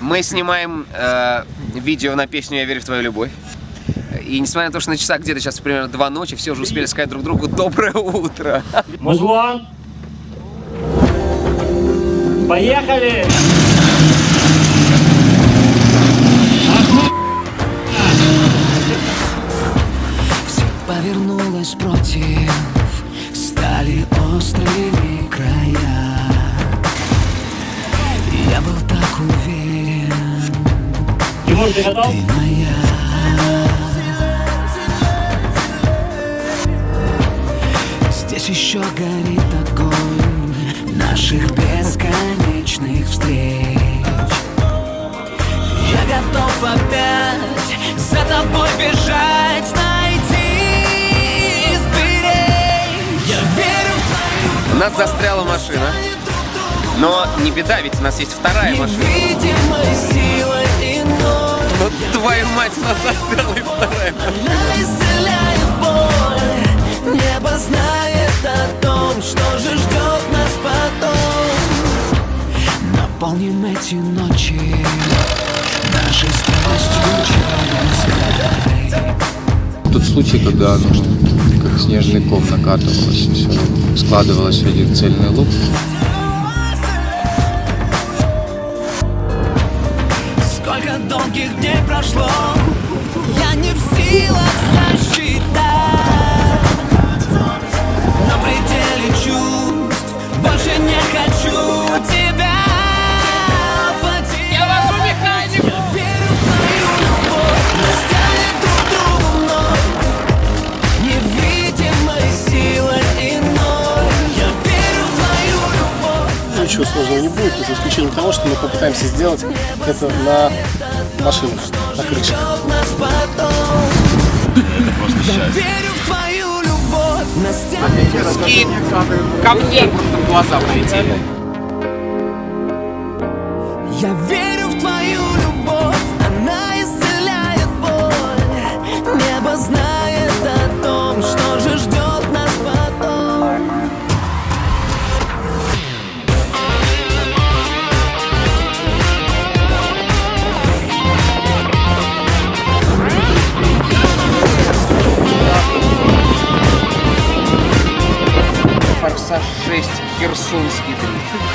Мы снимаем видео на песню «Я верю в твою любовь». И несмотря на то, что на часах где-то сейчас примерно 2 ночи, все уже успели сказать друг другу «Доброе утро». Музло! Поехали! Все повернулось против, стали острыми края. Я был так уверен, Тимур, ты готов? ты моя. Здесь еще горит огонь наших бесконечных встреч. Я готов опять за тобой бежать, найти изберечь. Я верю в твою. У нас застряла машина. Но не беда, ведь у нас есть вторая машина. Невидимой силой иной. Вот твою мать, у нас застряла и вторая машина. Она исцеляет боль. Небо знает о том, что же ждет нас потом. Наполним эти ночи нашей страстью чародейской. Тот случай, когда оно как снежный ком накатывалось, и все складывалось в один цельный лук. Сколько долгих дней прошло, я не в силах засчитать. На пределе чувств больше не хочу тебя потерять. Я вас умеханик. Я верю в твою любовь, растянет друг другу вновь невидимой силой иной. Я верю в твою любовь. Ничего сложного не будет, за исключением того, что мы попытаемся сделать это на машинах, на крыше. Я верю в твою любовь, Настя. Скид камней просто в глаза полетели. Я верю в твою любовь, она исцеляет боль. Небо знает о том, что же ждет нас потом. Форсаж 6, Херсонский 3.